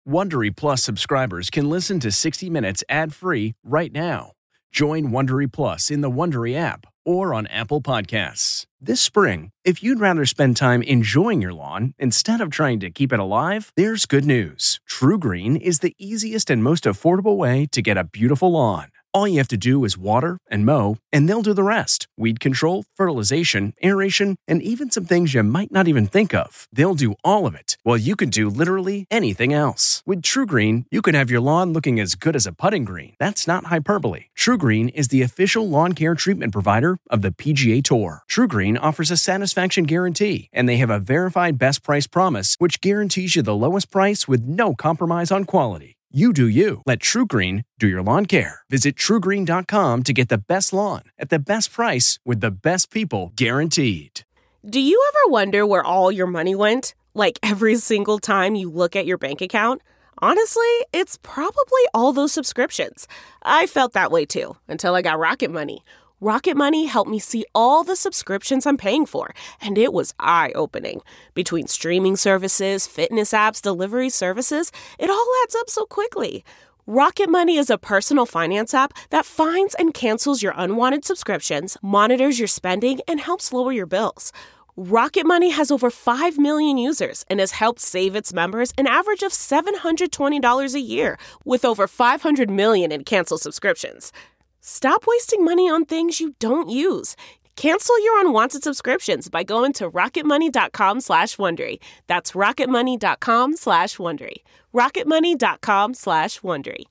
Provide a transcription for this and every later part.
Wondery Plus subscribers can listen to 60 Minutes ad-free right now. Join Wondery Plus in the Wondery app or on Apple Podcasts. This spring, if you'd rather spend time enjoying your lawn instead of trying to keep it alive, there's good news. True Green is the easiest and most affordable way to get a beautiful lawn. All you have to do is water and mow, and they'll do the rest. Weed control, fertilization, aeration, and even some things you might not even think of. They'll do all of it, while you can do literally anything else. With True Green, you can have your lawn looking as good as a putting green. That's not hyperbole. True Green is the official lawn care treatment provider of the PGA Tour. True Green offers a satisfaction guarantee, and they have a verified best price promise, which guarantees you the lowest price with no compromise on quality. You do you. Let True Green do your lawn care. Visit TrueGreen.com to get the best lawn at the best price with the best people guaranteed. Do you ever wonder where all your money went? Like every single time you look at your bank account? Honestly, it's probably all those subscriptions. I felt that way too, until I got Rocket Money. Rocket Money helped me see all the subscriptions I'm paying for, and it was eye-opening. Between streaming services, fitness apps, delivery services, it all adds up so quickly. Rocket Money is a personal finance app that finds and cancels your unwanted subscriptions, monitors your spending, and helps lower your bills. Rocket Money has over 5 million users and has helped save its members an average of $720 a year, with over 500 million in canceled subscriptions. Stop wasting money on things you don't use. Cancel your unwanted subscriptions by going to rocketmoney.com/Wondery. That's rocketmoney.com/Wondery. rocketmoney.com/Wondery.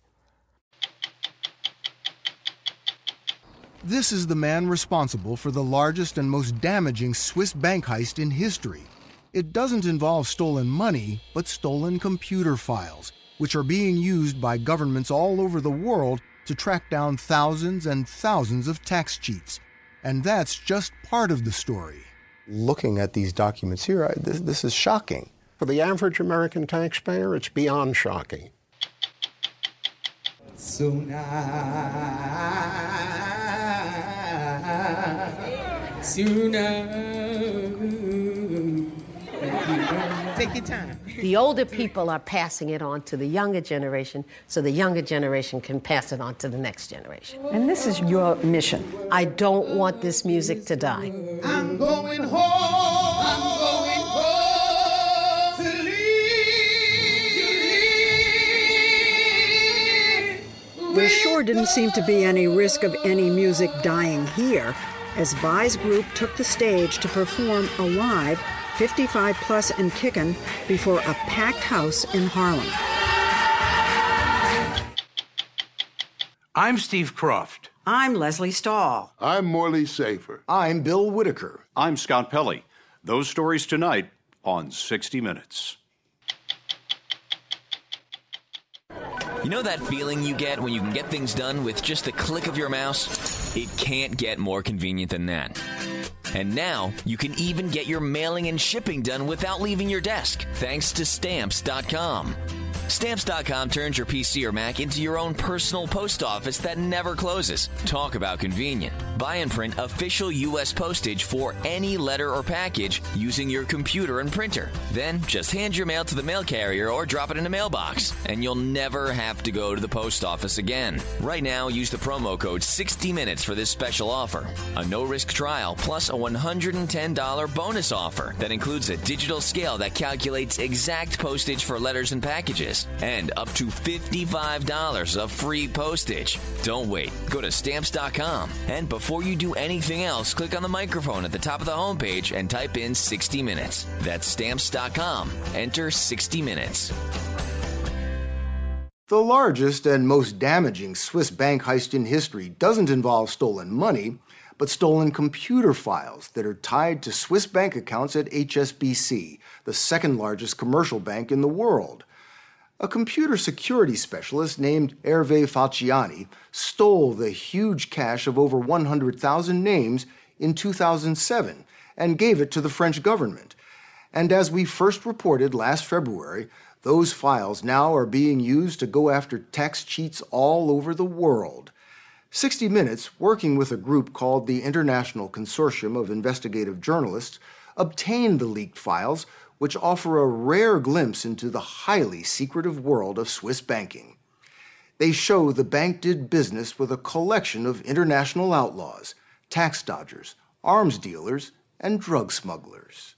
This is the man responsible for the largest and most damaging Swiss bank heist in history. It doesn't involve stolen money, but stolen computer files, which are being used by governments all over the world to track down thousands and thousands of tax cheats. And that's just part of the story. Looking at these documents here, this is shocking. For the average American taxpayer, it's beyond shocking. Take your time. The older people are passing it on to the younger generation, so the younger generation can pass it on to the next generation. And this is your mission. I don't want this music to die. I'm going home. I'm going home to leave. There sure didn't seem to be any risk of any music dying here, as Vi's group took the stage to perform a live 55 plus and kickin' before a packed house in Harlem. I'm Steve Croft. I'm Leslie Stahl. I'm Morley Safer. I'm Bill Whitaker. I'm Scott Pelley. Those stories tonight on 60 Minutes. You know that feeling you get when you can get things done with just the click of your mouse? It can't get more convenient than that. And now, you can even get your mailing and shipping done without leaving your desk, thanks to Stamps.com. Stamps.com turns your PC or Mac into your own personal post office that never closes. Talk about convenient. Buy and print official U.S. postage for any letter or package using your computer and printer. Then just hand your mail to the mail carrier or drop it in a mailbox, and you'll never have to go to the post office again. Right now, use the promo code 60 Minutes for this special offer. A no-risk trial plus a $110 bonus offer that includes a digital scale that calculates exact postage for letters and packages, and up to $55 of free postage. Don't wait. Go to Stamps.com, and before you do anything else, click on the microphone at the top of the homepage and type in 60 Minutes. That's Stamps.com. Enter 60 Minutes. The largest and most damaging Swiss bank heist in history doesn't involve stolen money, but stolen computer files that are tied to Swiss bank accounts at HSBC, the second largest commercial bank in the world. A computer security specialist named Hervé Falciani stole the huge cache of over 100,000 names in 2007 and gave it to the French government. And as we first reported last February, those files now are being used to go after tax cheats all over the world. 60 Minutes, working with a group called the International Consortium of Investigative Journalists, obtained the leaked files, which offer a rare glimpse into the highly secretive world of Swiss banking. They show the bank did business with a collection of international outlaws, tax dodgers, arms dealers, and drug smugglers.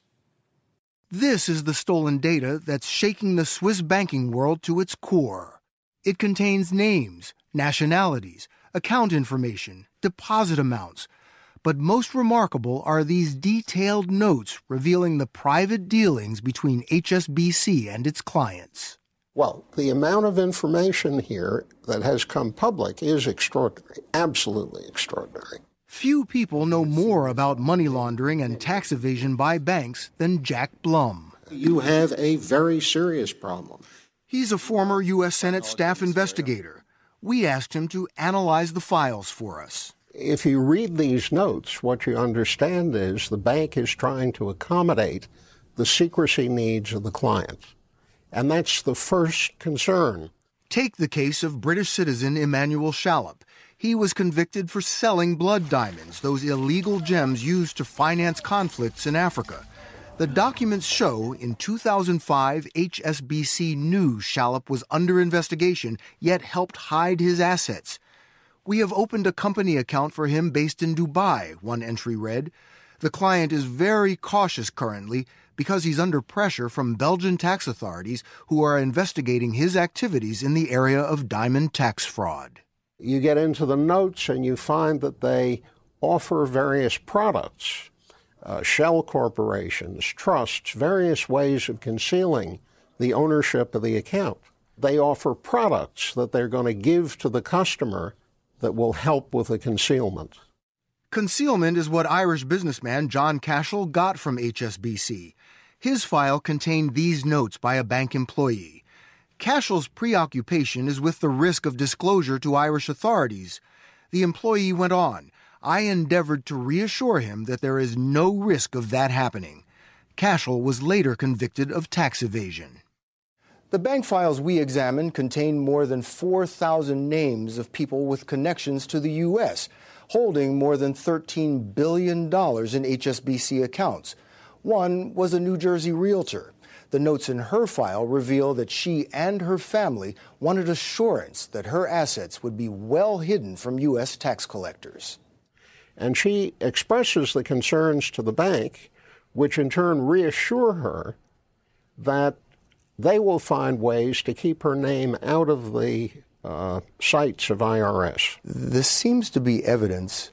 This is the stolen data that's shaking the Swiss banking world to its core. It contains names, nationalities, account information, deposit amounts. But most remarkable are these detailed notes revealing the private dealings between HSBC and its clients. Well, the amount of information here that has come public is extraordinary, absolutely extraordinary. Few people know more about money laundering and tax evasion by banks than Jack Blum. You have a very serious problem. He's a former U.S. Senate staff investigator. We asked him to analyze the files for us. If you read these notes, what you understand is the bank is trying to accommodate the secrecy needs of the client. And that's the first concern. Take the case of British citizen Emmanuel Shallop. He was convicted for selling blood diamonds, those illegal gems used to finance conflicts in Africa. The documents show in 2005, HSBC knew Shallop was under investigation, yet helped hide his assets. We have opened a company account for him based in Dubai, one entry read. The client is very cautious currently because he's under pressure from Belgian tax authorities who are investigating his activities in the area of diamond tax fraud. You get into the notes and you find that they offer various products, shell corporations, trusts, various ways of concealing the ownership of the account. They offer products that they're going to give to the customer that will help with the concealment. Concealment is what Irish businessman John Cashel got from HSBC. His file contained these notes by a bank employee. Cashel's preoccupation is with the risk of disclosure to Irish authorities. The employee went on. I endeavored to reassure him that there is no risk of that happening. Cashel was later convicted of tax evasion. The bank files we examined contain more than 4,000 names of people with connections to the U.S., holding more than $13 billion in HSBC accounts. One was a New Jersey realtor. The notes in her file reveal that she and her family wanted assurance that her assets would be well hidden from U.S. tax collectors. And she expresses the concerns to the bank, which in turn reassure her that they will find ways to keep her name out of the sights of IRS. This seems to be evidence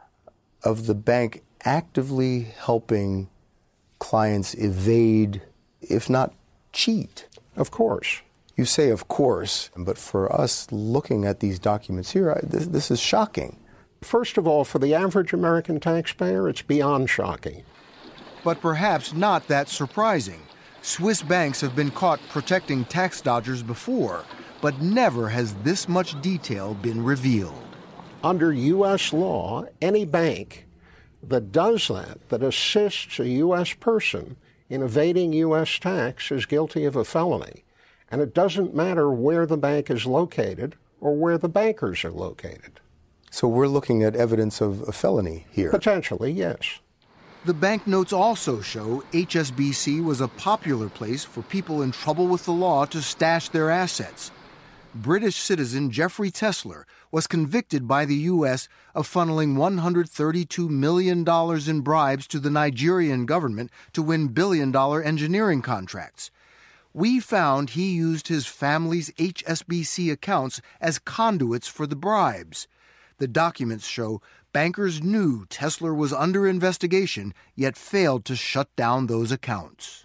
of the bank actively helping clients evade, if not cheat. Of course. You say of course, but for us looking at these documents here, this is shocking. First of all, for the average American taxpayer, it's beyond shocking. But perhaps not that surprising. Swiss banks have been caught protecting tax dodgers before, but never has this much detail been revealed. Under U.S. law, any bank that does that assists a U.S. person in evading U.S. tax is guilty of a felony. And it doesn't matter where the bank is located or where the bankers are located. So we're looking at evidence of a felony here? Potentially, yes. The banknotes also show HSBC was a popular place for people in trouble with the law to stash their assets. British citizen Jeffrey Tesler was convicted by the U.S. of funneling $132 million in bribes to the Nigerian government to win billion-dollar engineering contracts. We found he used his family's HSBC accounts as conduits for the bribes. The documents show bankers knew Tesler was under investigation, yet failed to shut down those accounts.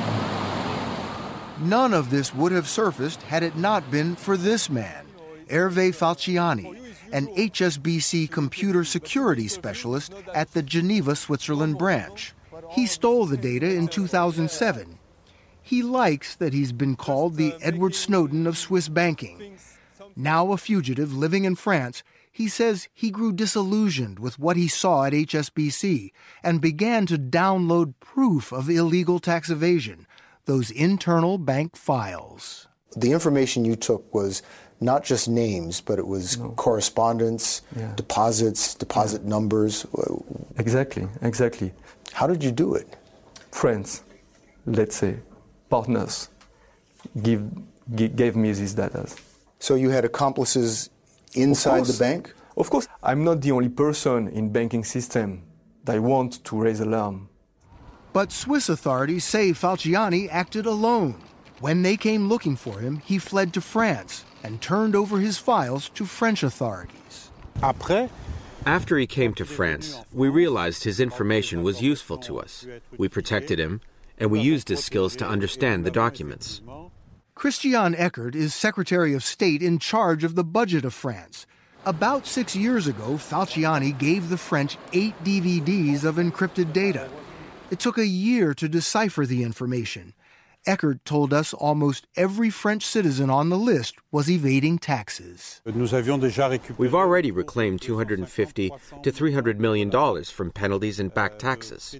None of this would have surfaced had it not been for this man, Hervé Falciani, an HSBC computer security specialist at the Geneva, Switzerland branch. He stole the data in 2007. He likes that he's been called the Edward Snowden of Swiss banking. Now a fugitive living in France, he says he grew disillusioned with what he saw at HSBC and began to download proof of illegal tax evasion, those internal bank files. The information you took was not just names, but it was correspondence, deposits, deposit numbers. Exactly. How did you do it? Friends. let's say, partners gave me these data. So you had accomplices inside the bank? Of course. I'm not the only person in banking system that want to raise alarm. But Swiss authorities say Falciani acted alone. When they came looking for him, he fled to France and turned over his files to French authorities. After he came to France, we realized his information was useful to us. We protected him, and we used his skills to understand the documents. Christian Eckert is Secretary of State in charge of the budget of France. About 6 years ago, Falciani gave the French 8 DVDs of encrypted data. It took a year to decipher the information. Eckert told us almost every French citizen on the list was evading taxes. We've already reclaimed $250 to $300 million from penalties and back taxes.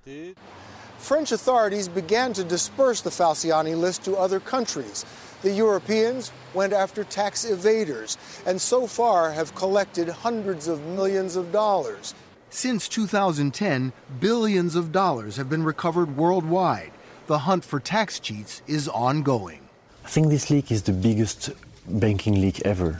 French authorities began to disperse the Falciani list to other countries. The Europeans went after tax evaders and so far have collected hundreds of millions of dollars. Since 2010, billions of dollars have been recovered worldwide. The hunt for tax cheats is ongoing. I think this leak is the biggest banking leak ever.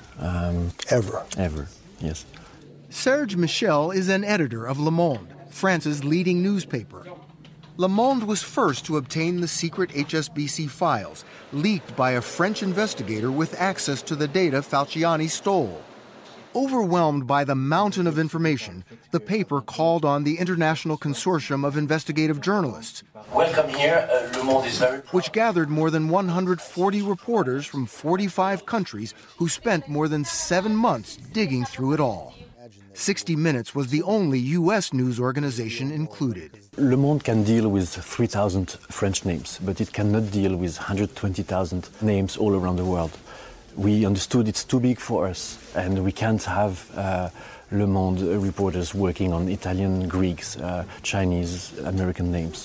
Ever, yes. Serge Michel is an editor of Le Monde, France's leading newspaper. Le Monde was first to obtain the secret HSBC files, leaked by a French investigator with access to the data Falciani stole. Overwhelmed by the mountain of information, the paper called on the International Consortium of Investigative Journalists, Welcome here. Le Monde is very proud. Which gathered more than 140 reporters from 45 countries who spent more than 7 months digging through it all. 60 Minutes was the only U.S. news organization included. Le Monde can deal with 3,000 French names, but it cannot deal with 120,000 names all around the world. We understood it's too big for us, and we can't have Le Monde reporters working on Italian, Greeks, Chinese, American names.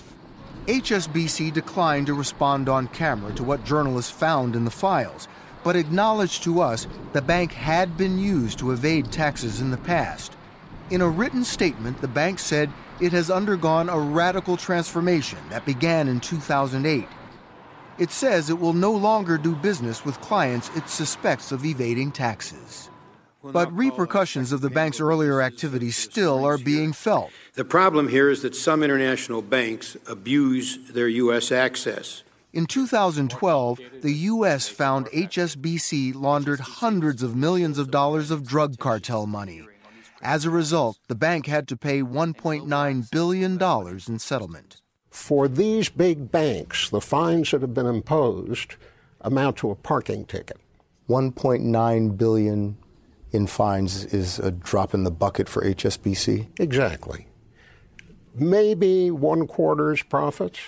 HSBC declined to respond on camera to what journalists found in the files, but acknowledged to us the bank had been used to evade taxes in the past. In a written statement, the bank said it has undergone a radical transformation that began in 2008. It says it will no longer do business with clients it suspects of evading taxes. But repercussions of the bank's earlier activities still are being felt. The problem here is that some international banks abuse their U.S. access. In 2012, the U.S. found HSBC laundered hundreds of millions of dollars of drug cartel money. As a result, the bank had to pay $1.9 billion in settlement. For these big banks, the fines that have been imposed amount to a parking ticket. $1.9 billion in fines is a drop in the bucket for HSBC? Exactly. Maybe 1/4's profits.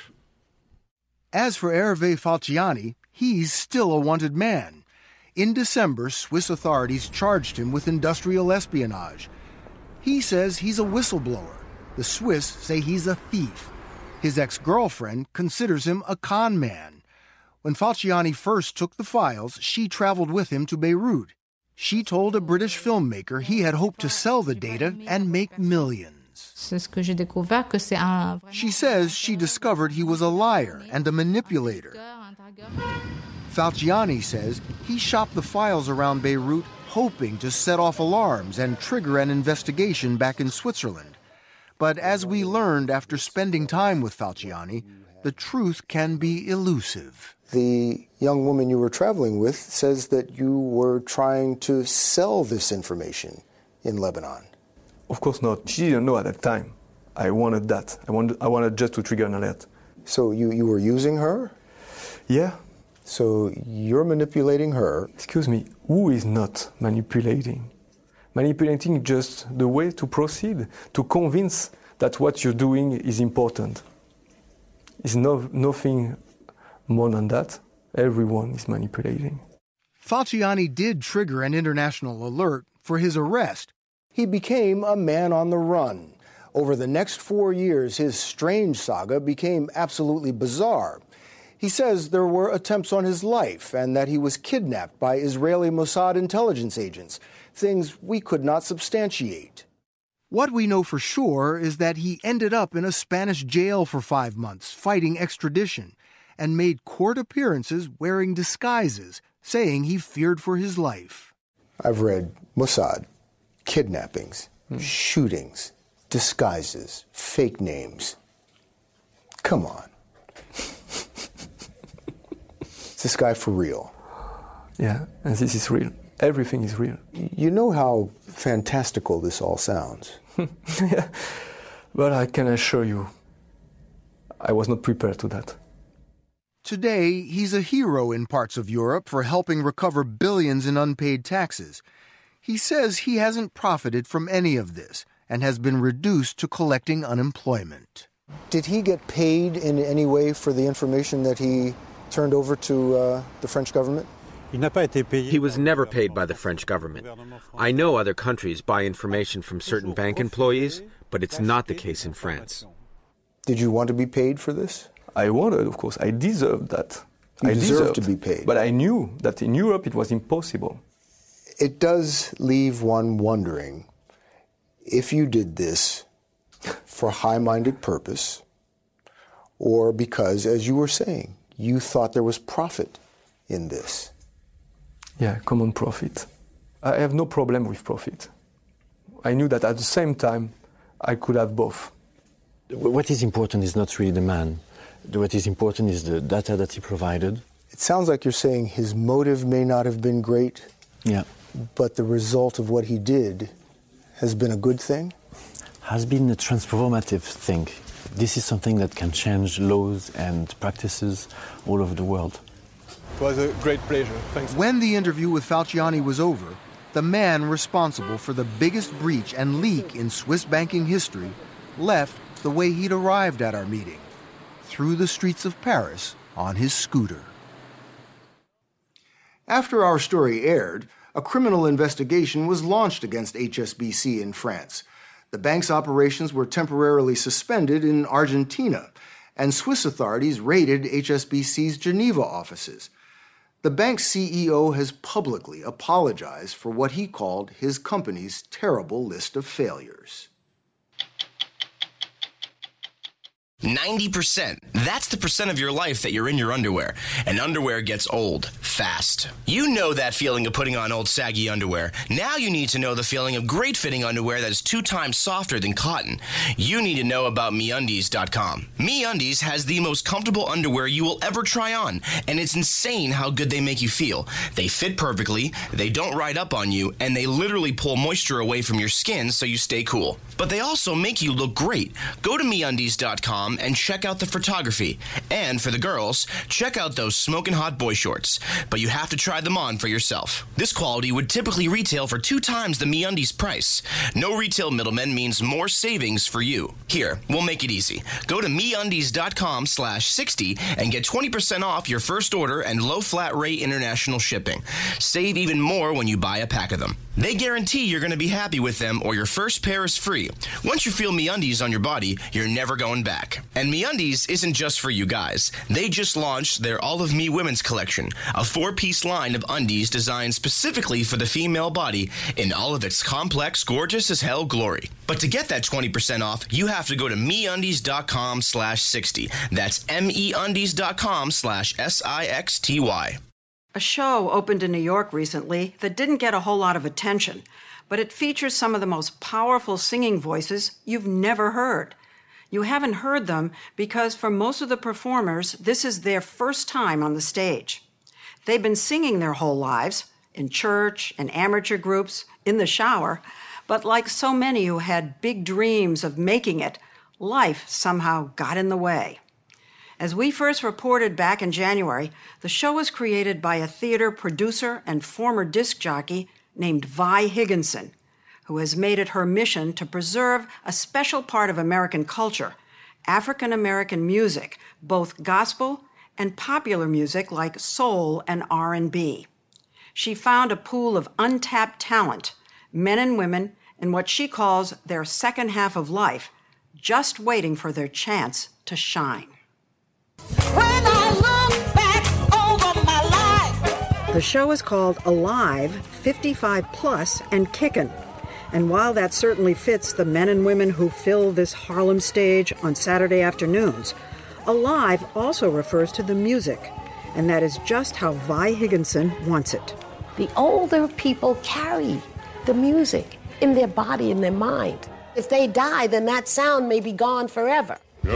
As for Hervé Falciani, he's still a wanted man. In December, Swiss authorities charged him with industrial espionage. He says he's a whistleblower. The Swiss say he's a thief. His ex-girlfriend considers him a con man. When Falciani first took the files, she traveled with him to Beirut. She told a British filmmaker he had hoped to sell the data and make millions. She says she discovered he was a liar and a manipulator. Falciani says he shopped the files around Beirut hoping to set off alarms and trigger an investigation back in Switzerland. But as we learned after spending time with Falciani, the truth can be elusive. The young woman you were traveling with says that you were trying to sell this information in Lebanon. Of course not. She didn't know at that time. I wanted that. I wanted just to trigger an alert. So you were using her? Yeah. So you're manipulating her. Excuse me, who is not manipulating? Manipulating just the way to proceed, to convince that what you're doing is important. It's nothing more than that. Everyone is manipulating. Falciani did trigger an international alert for his arrest. He became a man on the run. Over the next 4 years, his strange saga became absolutely bizarre. He says there were attempts on his life and that he was kidnapped by Israeli Mossad intelligence agents, things we could not substantiate. What we know for sure is that he ended up in a Spanish jail for 5 months, fighting extradition, and made court appearances wearing disguises, saying he feared for his life. I've read Mossad, kidnappings, shootings, disguises, fake names. Come on. Is this guy for real? Yeah, and this is real. Everything is real. You know how fantastical this all sounds. Yeah, but I can assure you, I was not prepared to that. Today, he's a hero in parts of Europe for helping recover billions in unpaid taxes. He says he hasn't profited from any of this and has been reduced to collecting unemployment. Did he get paid in any way for the information that he turned over to the French government? He was never paid by the French government. I know other countries buy information from certain bank employees, but it's not the case in France. Did you want to be paid for this? I wanted, of course. I deserved that. You deserved to be paid. But I knew that in Europe it was impossible. It does leave one wondering if you did this for high-minded purpose or because, as you were saying, you thought there was profit in this. Yeah, common profit. I have no problem with profit. I knew that at the same time I could have both. What is important is not really the man. What is important is the data that he provided. It sounds like you're saying his motive may not have been great, yeah, but the result of what he did has been a good thing? Has been a transformative thing. This is something that can change laws and practices all over the world. It was a great pleasure. Thanks. When the interview with Falciani was over, the man responsible for the biggest breach and leak in Swiss banking history left the way he'd arrived at our meeting, through the streets of Paris on his scooter. After our story aired, a criminal investigation was launched against HSBC in France. The bank's operations were temporarily suspended in Argentina, and Swiss authorities raided HSBC's Geneva offices. The bank's CEO has publicly apologized for what he called his company's terrible list of failures. 90%. That's the percent of your life that you're in your underwear. And underwear gets old fast. You know that feeling of putting on old saggy underwear. Now you need to know the feeling of great fitting underwear that is 2 times softer than cotton. You need to know about MeUndies.com. MeUndies has the most comfortable underwear you will ever try on, and it's insane how good they make you feel. They fit perfectly, they don't ride up on you, and they literally pull moisture away from your skin so you stay cool. But they also make you look great. Go to MeUndies.com and check out the photography. And for the girls, check out those smoking hot boy shorts. But you have to try them on for yourself. This quality would typically retail for 2 times the MeUndies price. No retail middleman means more savings for you. Here, we'll make it easy. Go to MeUndies.com/60 and get 20% off your first order and low flat rate international shipping. Save even more when you buy a pack of them. They guarantee you're going to be happy with them or your first pair is free. Once you feel MeUndies on your body, you're never going back. And MeUndies isn't just for you guys. They just launched their All of Me Women's Collection, a 4-piece line of undies designed specifically for the female body in all of its complex, gorgeous as hell glory. But to get that 20% off, you have to go to MeUndies.com/60. That's MEUndies.com/SIXTY. A show opened in New York recently that didn't get a whole lot of attention, but it features some of the most powerful singing voices you've never heard. You haven't heard them because for most of the performers, this is their first time on the stage. They've been singing their whole lives, in church, in amateur groups, in the shower, but like so many who had big dreams of making it, life somehow got in the way. As we first reported back in January, the show was created by a theater producer and former disc jockey named Vi Higginson, who has made it her mission to preserve a special part of American culture, African American music, both gospel and popular music like soul and R&B. She found a pool of untapped talent, men and women in what she calls their second half of life, just waiting for their chance to shine. When I look back over my life. The show is called Alive, 55 Plus, and Kickin'. And while that certainly fits the men and women who fill this Harlem stage on Saturday afternoons, Alive also refers to the music, and that is just how Vi Higginson wants it. The older people carry the music in their body, in their mind. If they die, then that sound may be gone forever.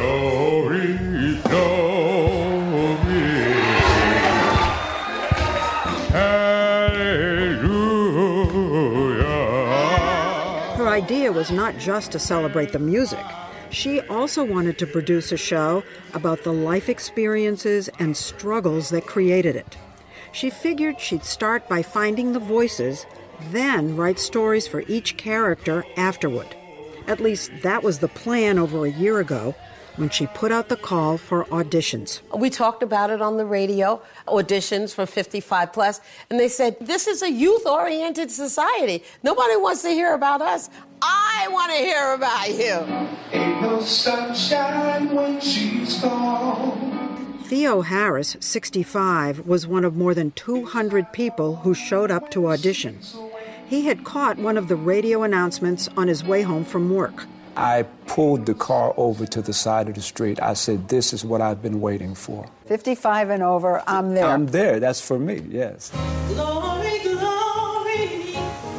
Her idea was not just to celebrate the music. She also wanted to produce a show about the life experiences and struggles that created it. She figured she'd start by finding the voices, then write stories for each character afterward. At least that was the plan over a year ago when she put out the call for auditions. We talked about it on the radio, auditions for 55 plus, and they said, this is a youth-oriented society. Nobody wants to hear about us. I want to hear about you. Ain't no sunshine when she's gone. Theo Harris, 65, was one of more than 200 people who showed up to audition. He had caught one of the radio announcements on his way home from work. I pulled the car over to the side of the street. I said, this is what I've been waiting for. 55 and over, I'm there. I'm there. That's for me, yes. Glory, glory,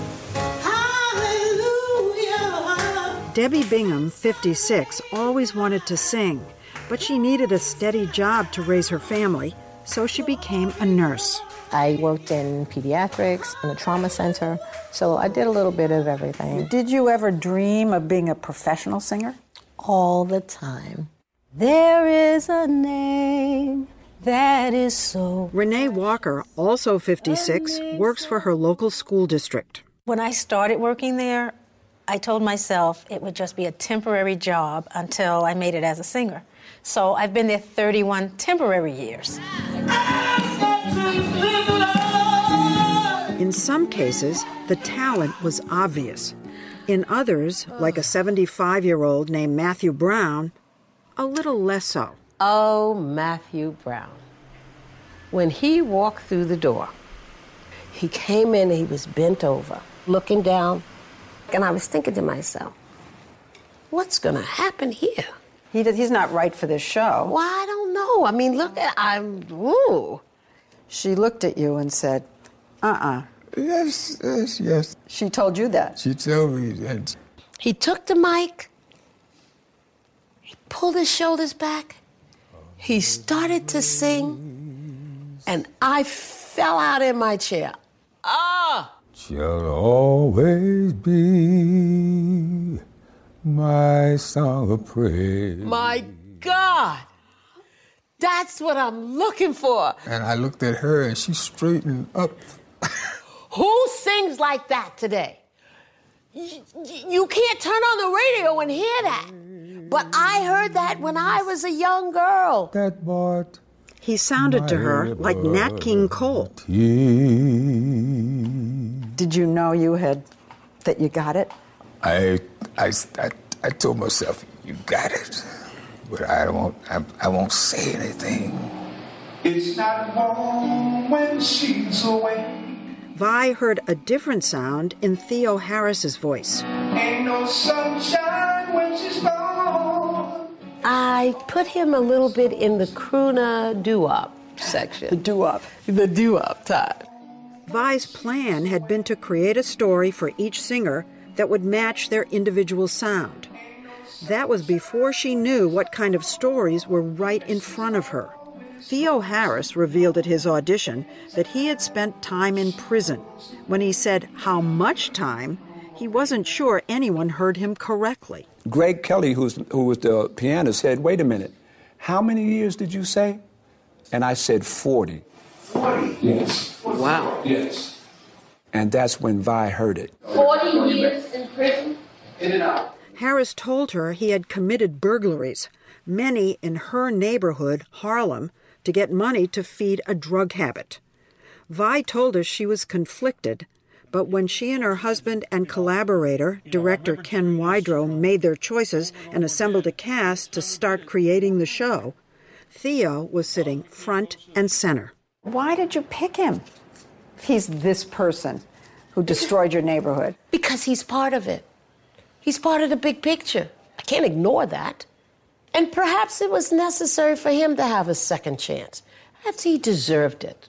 hallelujah. Debbie Bingham, 56, always wanted to sing, but she needed a steady job to raise her family, so she became a nurse. I worked in pediatrics, in a trauma center, so I did a little bit of everything. Did you ever dream of being a professional singer? All the time. There is a name that is so... Renee Walker, also 56, works for her local school district. When I started working there, I told myself it would just be a temporary job until I made it as a singer. So I've been there 31 temporary years. In some cases, the talent was obvious. In others, like a 75-year-old named Matthew Brown, a little less so. Oh, Matthew Brown. When he walked through the door, he came in and he was bent over, looking down, and I was thinking to myself, what's going to happen here? He's not right for this show. Well, I don't know. I mean, look at, ooh. She looked at you and said, Yes, yes, yes. She told you that? She told me that. He took the mic, he pulled his shoulders back, he started to sing, and I fell out in my chair. She'll always be my song of praise. My God! That's what I'm looking for. And I looked at her and she straightened up. Who sings like that today? You can't turn on the radio and hear that. But I heard that when I was a young girl. That boy. He sounded to her like Nat King Cole. Did you know that you got it? I told myself, you got it. But I won't say anything. It's not home when she's away. Vi heard a different sound in Theo Harris's voice. Ain't no sunshine when she's gone. I put him a little bit in the crooner doo-wop section. The doo-wop. The doo-wop time. Vi's plan had been to create a story for each singer that would match their individual sound. That was before she knew what kind of stories were right in front of her. Theo Harris revealed at his audition that he had spent time in prison. When he said how much time, he wasn't sure anyone heard him correctly. Greg Kelly, who was the pianist, said, wait a minute, how many years did you say? And I said 40. 40? Yes. Wow. Yes. And that's when Vi heard it. 40 years in prison? In and out. Harris told her he had committed burglaries, many in her neighborhood, Harlem, to get money to feed a drug habit. Vi told us she was conflicted, but when she and her husband and collaborator, director Ken Wydrow, made their choices and assembled a cast to start creating the show, Theo was sitting front and center. Why did you pick him? If he's this person Who destroyed your neighborhood? Because he's part of it. He's part of the big picture. I can't ignore that. And perhaps it was necessary for him to have a second chance. Perhaps he deserved it.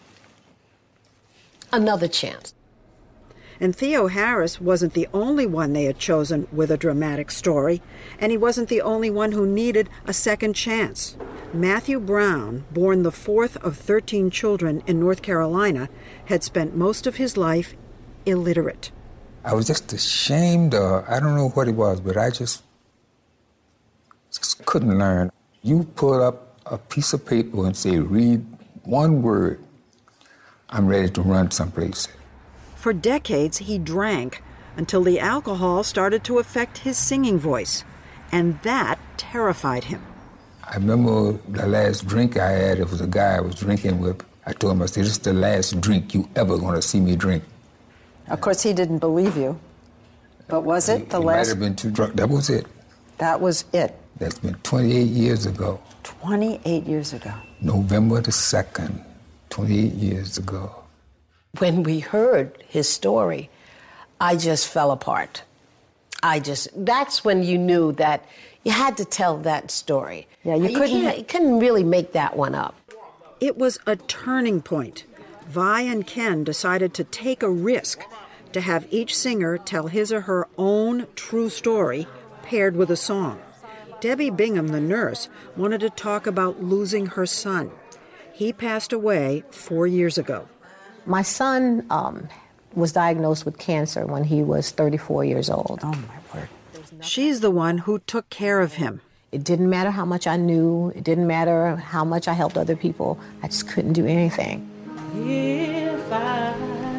Another chance. And Theo Harris wasn't the only one they had chosen with a dramatic story, and he wasn't the only one who needed a second chance. Matthew Brown, born the fourth of 13 children in North Carolina, had spent most of his life illiterate. I was just ashamed, I don't know what it was, but I just couldn't learn. You pull up a piece of paper and say, read one word, I'm ready to run someplace. For decades, he drank until the alcohol started to affect his singing voice, and that terrified him. I remember the last drink I had, it was a guy I was drinking with. I told him, I said, this is the last drink you ever going to see me drink. Of course, he didn't believe you. But was it the last? Might have been too drunk. That was it. That was it. That's been 28 years ago. 28 years ago. November the 2nd, 28 years ago. When we heard his story, I just fell apart. That's when you knew that you had to tell that story. Yeah, you couldn't really make that one up. It was a turning point. Vi and Ken decided to take a risk, to have each singer tell his or her own true story paired with a song. Debbie Bingham, the nurse, wanted to talk about losing her son. He passed away 4 years ago. My son was diagnosed with cancer when he was 34 years old. Oh, my word. She's the one who took care of him. It didn't matter how much I knew. It didn't matter how much I helped other people. I just couldn't do anything. If I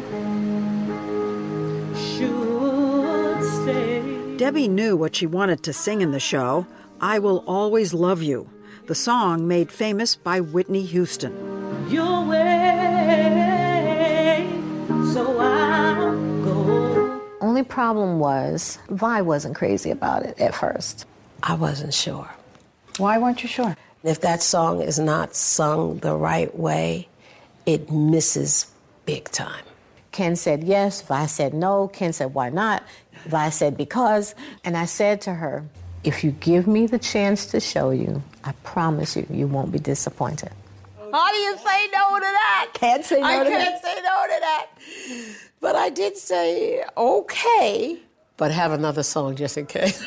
should stay. Debbie knew what she wanted to sing in the show, I Will Always Love You, the song made famous by Whitney Houston. Your way, so I'll go. Only problem was, Vi wasn't crazy about it at first. I wasn't sure. Why weren't you sure? If that song is not sung the right way, it misses big time. Ken said yes, Vi said no. Ken said, why not? Vi said because. And I said to her, if you give me the chance to show you, I promise you, you won't be disappointed. How do you say no to that? Can't say no to that. I can't say no to that. But I did say, okay, but have another song just in case.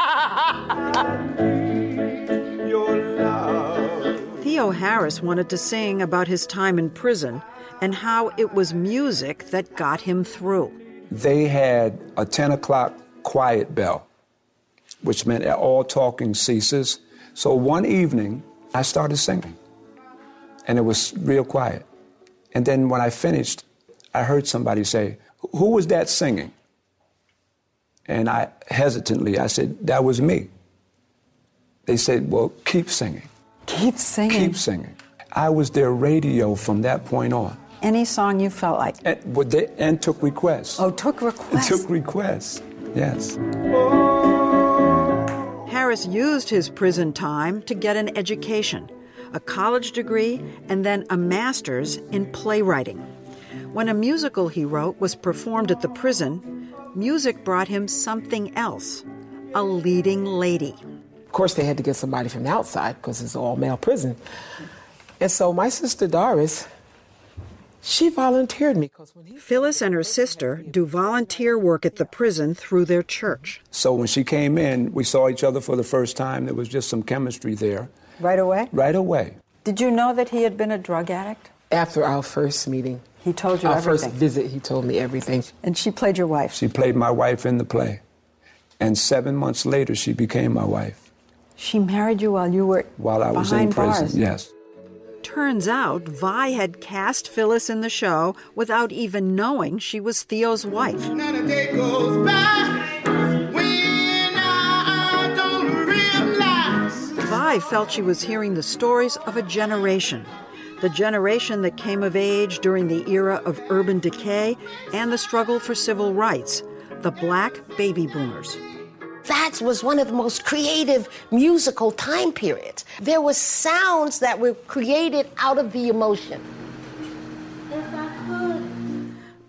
Theo Harris wanted to sing about his time in prison and how it was music that got him through. They had a 10 o'clock quiet bell, which meant all talking ceases. So one evening, I started singing, and it was real quiet. And then when I finished, I heard somebody say, who was that singing? And I hesitantly, I said, that was me. They said, well, keep singing. Keep singing? Keep singing. I was their radio from that point on. Any song you felt like? And took requests. Oh, took requests? Took requests, yes. Harris used his prison time to get an education, a college degree, and then a master's in playwriting. When a musical he wrote was performed at the prison, music brought him something else, a leading lady. Of course, they had to get somebody from the outside because it's an all-male prison. And so my sister Doris, she volunteered me. Phyllis and her sister do volunteer work at the prison through their church. So when she came in, we saw each other for the first time. There was just some chemistry there. Right away? Right away. Did you know that he had been a drug addict? After our first meeting. He told you everything? Our first visit, he told me everything. And she played your wife? She played my wife in the play. And 7 months later, she became my wife. She married you while you were While I was in prison, bars. Yes. Turns out Vi had cast Phyllis in the show without even knowing she was Theo's wife. Not a day goes by when I don't realize. Vi felt she was hearing the stories of a generation. The generation that came of age during the era of urban decay and the struggle for civil rights, the Black baby boomers. That was one of the most creative musical time periods. There were sounds that were created out of the emotion.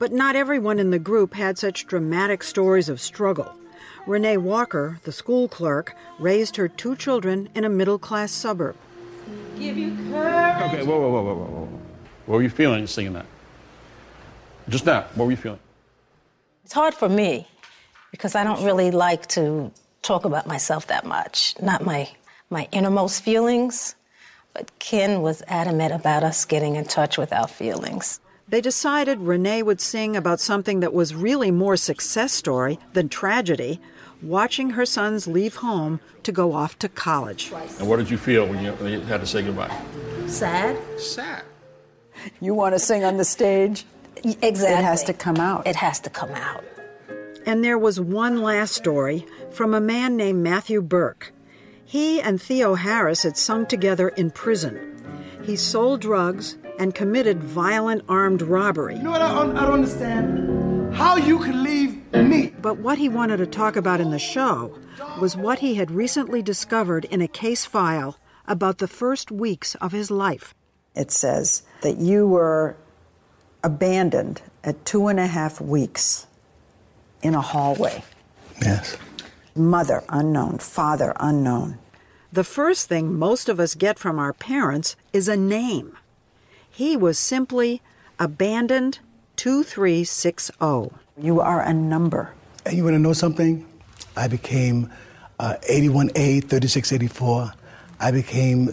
But not everyone in the group had such dramatic stories of struggle. Renee Walker, the school clerk, raised her 2 children in a middle-class suburb. Give you courage. Okay, whoa. What were you feeling singing that? Just now, what were you feeling? It's hard for me because I don't really like to talk about myself that much, not my innermost feelings. But Ken was adamant about us getting in touch with our feelings. They decided Renee would sing about something that was really more success story than tragedy, watching her sons leave home to go off to college. And what did you feel when you had to say goodbye? Sad. Sad. You want to sing on the stage? Exactly. It has to come out. It has to come out. And there was one last story from a man named Matthew Burke. He and Theo Harris had sung together in prison. He sold drugs and committed violent armed robbery. You know what I don't understand? How you could leave me. But what he wanted to talk about in the show was what he had recently discovered in a case file about the first weeks of his life. It says that you were abandoned at 2.5 weeks in a hallway. Yes. Mother unknown, father unknown. The first thing most of us get from our parents is a name. He was simply abandoned 2360. You are a number. And you want to know something? I became 81A 3684. I became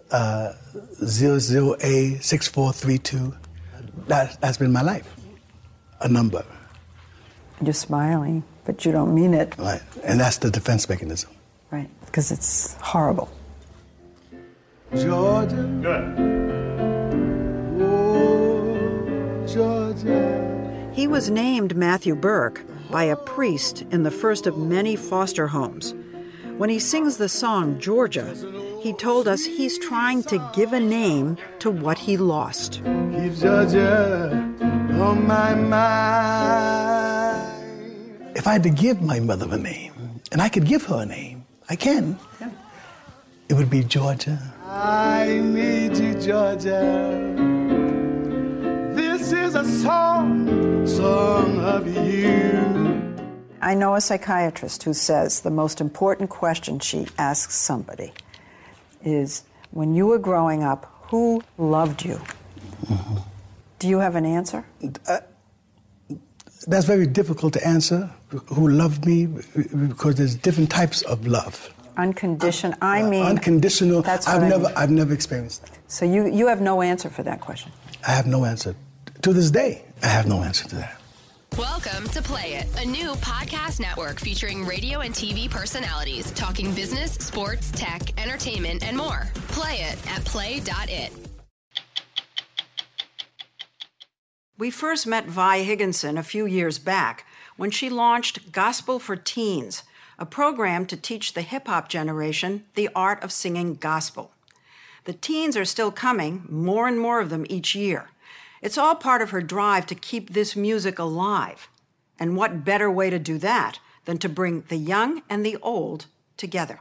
00A 6432. That's been my life. A number. You're smiling, but you don't mean it. Right. And that's the defense mechanism. Right. Because it's horrible. Georgia. Good. Oh, Georgia. He was named Matthew Burke by a priest in the first of many foster homes. When he sings the song Georgia, he told us he's trying to give a name to what he lost. Keep Georgia on my mind. If I had to give my mother a name, and I could give her a name, I can. Yeah. It would be Georgia. I need you, Georgia. This is a song of you. I know a psychiatrist who says the most important question she asks somebody is, when you were growing up, who loved you? Mm-hmm. Do you have an answer? That's very difficult to answer, who loved me, because there's different types of love. Unconditional, unconditional, that's I've never experienced that. So you have no answer for that question? I have no answer. To this day, I have no answer to that. Welcome to Play It, a new podcast network featuring radio and TV personalities talking business, sports, tech, entertainment, and more. Play it at play.it. We first met Vi Higginson a few years back when she launched Gospel for Teens, a program to teach the hip-hop generation the art of singing gospel. The teens are still coming, more and more of them each year. It's all part of her drive to keep this music alive. And what better way to do that than to bring the young and the old together?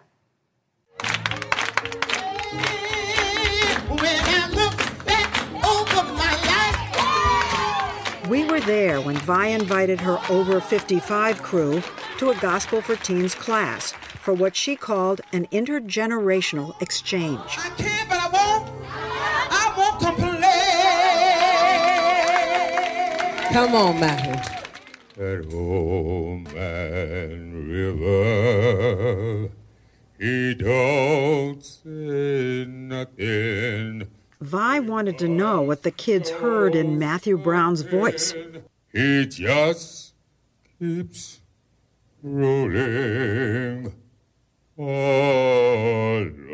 We were there when Vi invited her over 55 crew to a Gospel for Teens class for what she called an intergenerational exchange. I can't, but I won't complain. Come on, Matthew. That old man river, he don't say nothing. Vi wanted to know what the kids heard in Matthew Brown's voice. He just keeps rolling along.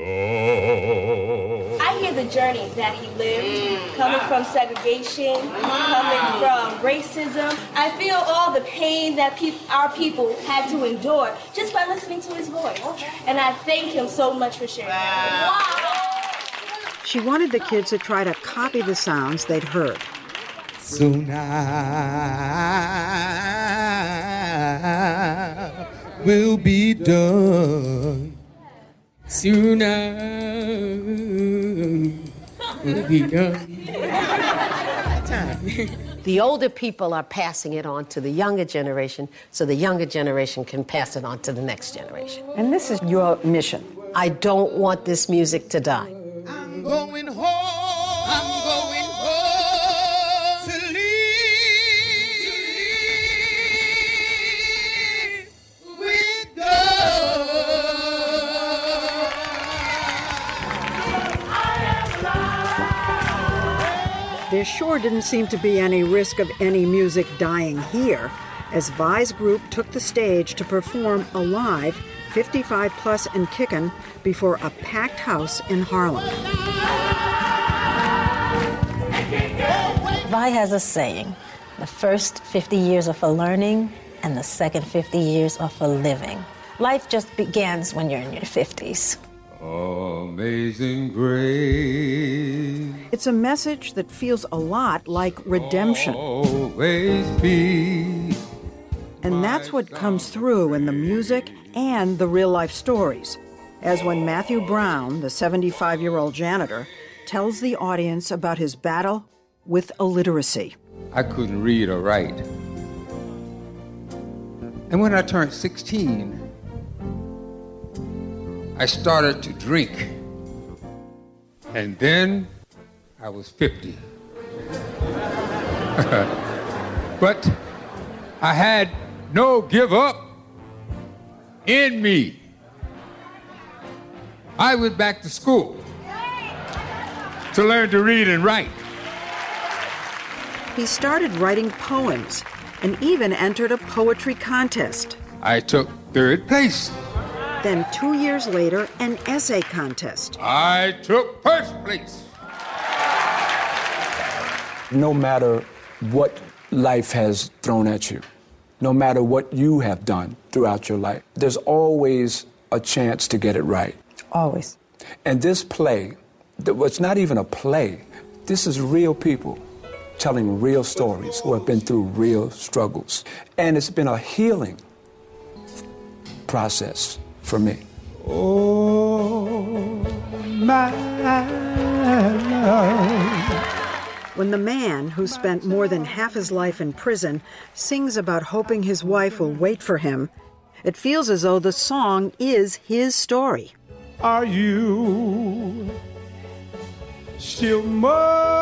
I hear the journey that he lived, coming from segregation, coming from racism. I feel all the pain that our people had to endure just by listening to his voice. And I thank him so much for sharing that. Wow. She wanted the kids to try to copy the sounds they'd heard. Soon I will be done. Soon I will be done. The older people are passing it on to the younger generation so the younger generation can pass it on to the next generation. And this is your mission. I don't want this music to die. I'm going home. I'm going home to live with There sure didn't seem to be any risk of any music dying here, as Vi's group took the stage to perform a live 55 Plus and Kickin' before a packed house in Harlem. Vi has a saying, the first 50 years are for learning and the second 50 years are for living. Life just begins when you're in your 50s. Amazing grace. It's a message that feels a lot like redemption. Always be. And that's what comes through in the music and the real-life stories, as when Matthew Brown, the 75-year-old janitor, tells the audience about his battle with illiteracy. I couldn't read or write. And when I turned 16, I started to drink. And then I was 50. But I had no give up in me. I went back to school to learn to read and write. He started writing poems and even entered a poetry contest. I took 3rd place. Then 2 years later, an essay contest. I took 1st place. No matter what life has thrown at you, no matter what you have done throughout your life, there's always a chance to get it right. Always. And this play, it's not even a play. This is real people telling real stories who have been through real struggles. And it's been a healing process for me. Oh, my love. When the man who spent more than half his life in prison sings about hoping his wife will wait for him, it feels as though the song is his story. Are you still mine?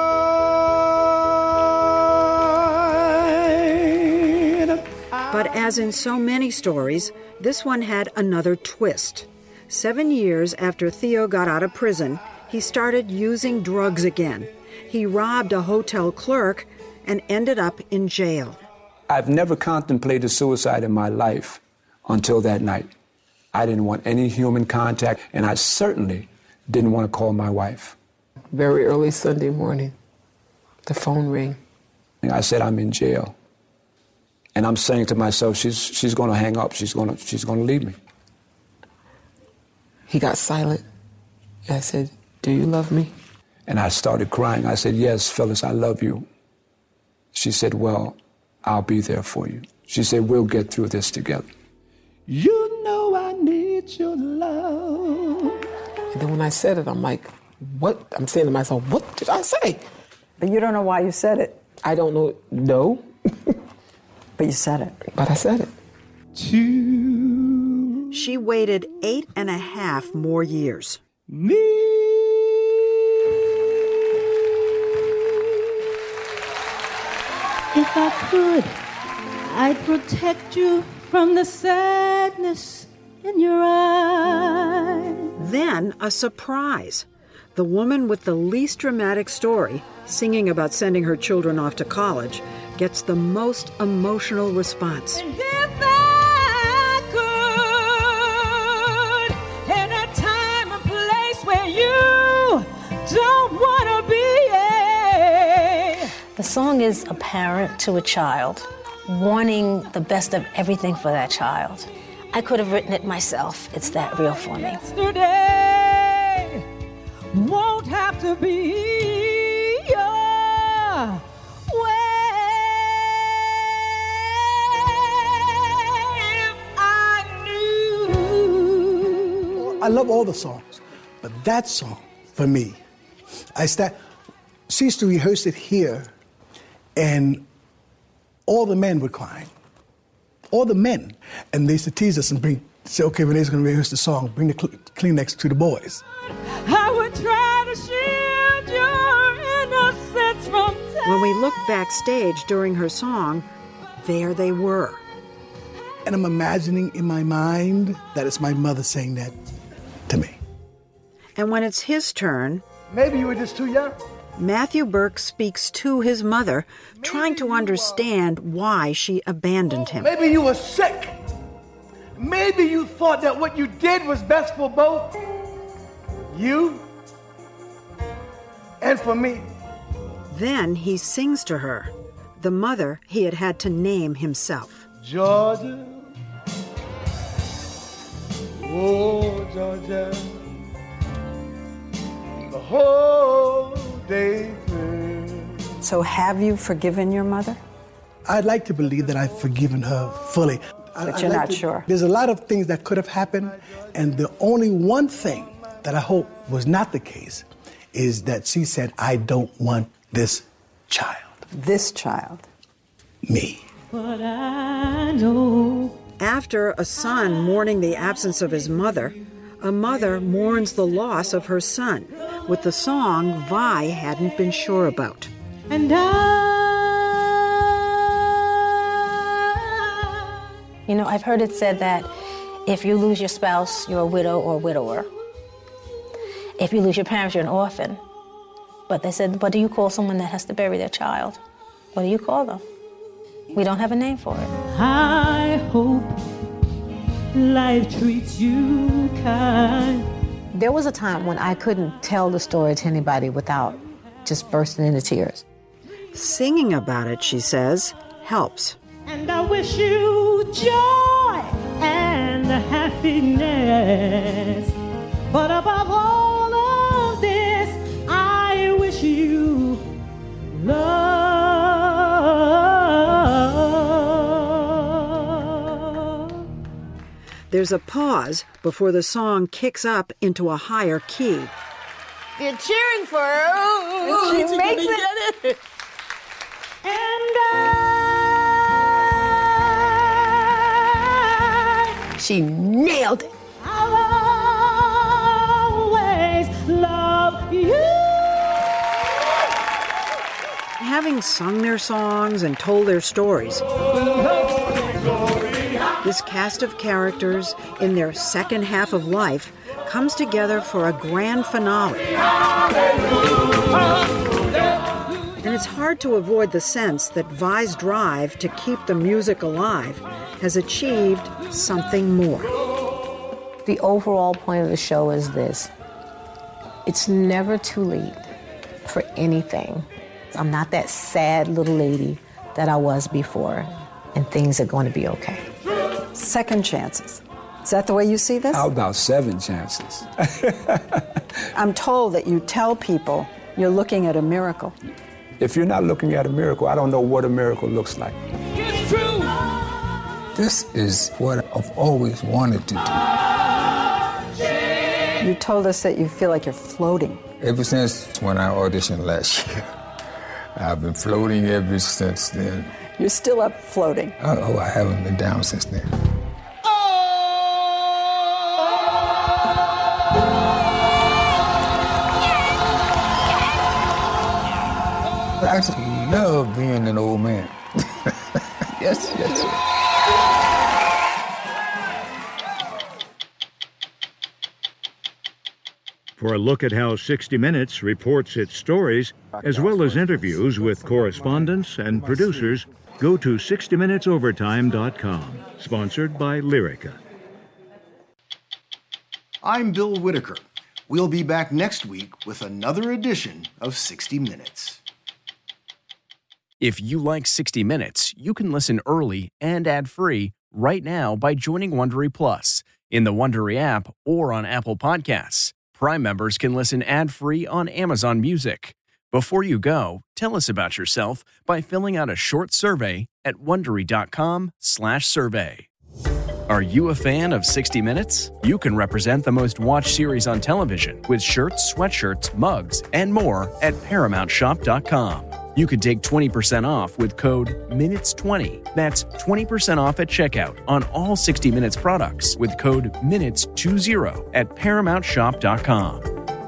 But as in so many stories, this one had another twist. 7 years after Theo got out of prison, he started using drugs again. He robbed a hotel clerk and ended up in jail. I've never contemplated suicide in my life until that night. I didn't want any human contact, and I certainly didn't want to call my wife. Very early Sunday morning, the phone rang. I said, I'm in jail. And I'm saying to myself, she's going to hang up. She's going to leave me. He got silent. I said, do you love me? And I started crying. I said, yes, Phyllis, I love you. She said, well, I'll be there for you. She said, we'll get through this together. You know I need your love. And then when I said it, I'm like, what? I'm saying to myself, what did I say? But you don't know why you said it. I don't know. No. But you said it. But I said it. She waited 8.5 more years. Me. If I could, I'd protect you from the sadness in your eyes. Then a surprise. The woman with the least dramatic story, singing about sending her children off to college, gets the most emotional response. And if I could, in a time and place where you don't want to be. The song is a parent to a child, wanting the best of everything for that child. I could have written it myself. It's that real for me. Yesterday won't have to be your way. If I knew. I love all the songs, but that song, for me, she used to rehearse it here, and all the men would cry. All the men. And they used to tease us and say, okay, Renee's going to rehearse the song. Bring the Kleenex to the boys. I would try to shield your innocence from time. When we look backstage during her song, there they were. And I'm imagining in my mind that it's my mother saying that to me. And when it's his turn, maybe you were just too young. Matthew Burke speaks to his mother, trying to understand why she abandoned him. Maybe you were sick. Maybe you thought that what you did was best for both you and for me. Then he sings to her, the mother he had had to name himself. Georgia, oh Georgia, the whole day through. So have you forgiven your mother? I'd like to believe that I've forgiven her fully. But you're not sure. There's a lot of things that could have happened, and the only one thing that I hope was not the case is that she said, I don't want this child. This child? Me. But I know. After a son mourning the absence of his mother, a mother mourns the loss of her son with the song Vi hadn't been sure about. And You know, I've heard it said that if you lose your spouse, you're a widow or widower. If you lose your parents, you're an orphan. But they said, what do you call someone that has to bury their child? What do you call them? We don't have a name for it. I hope life treats you kind. There was a time when I couldn't tell the story to anybody without just bursting into tears. Singing about it, she says, helps. And I wish you joy and happiness. But above all of this, I wish you love. There's a pause before the song kicks up into a higher key. You're cheering for her. She makes it. She nailed it. I'll always love you. Having sung their songs and told their stories, this cast of characters in their second half of life comes together for a grand finale. And it's hard to avoid the sense that Vi's drive to keep the music alive has achieved something more. The overall point of the show is this: it's never too late for anything. I'm not that sad little lady that I was before, and things are going to be okay. Second chances. Is that the way you see this? How about 7 chances? I'm told that you tell people you're looking at a miracle. If you're not looking at a miracle, I don't know what a miracle looks like. It's true. This is what I've always wanted to You told us that you feel like you're floating. do. Ever since when I auditioned last year, I've been floating ever since then. You're still up floating. Oh, I haven't been down since then. I just love being an old man. Yes. For a look at how 60 Minutes reports its stories, as well as interviews with correspondents and producers, go to 60minutesovertime.com. Sponsored by Lyrica. I'm Bill Whitaker. We'll be back next week with another edition of 60 Minutes. If you like 60 Minutes, you can listen early and ad-free right now by joining Wondery Plus in the Wondery app or on Apple Podcasts. Prime members can listen ad-free on Amazon Music. Before you go, tell us about yourself by filling out a short survey at Wondery.com/survey. Are you a fan of 60 Minutes? You can represent the most watched series on television with shirts, sweatshirts, mugs, and more at ParamountShop.com. You can take 20% off with code MINUTES20. That's 20% off at checkout on all 60 Minutes products with code MINUTES20 at ParamountShop.com.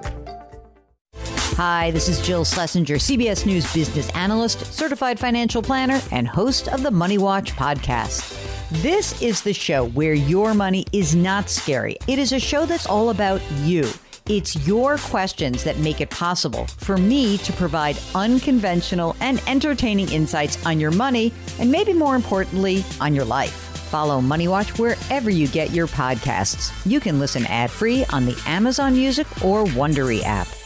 Hi, this is Jill Schlesinger, CBS News business analyst, certified financial planner, and host of the Money Watch podcast. This is the show where your money is not scary. It is a show that's all about you. It's your questions that make it possible for me to provide unconventional and entertaining insights on your money, and maybe more importantly, on your life. Follow Money Watch wherever you get your podcasts. You can listen ad-free on the Amazon Music or Wondery app.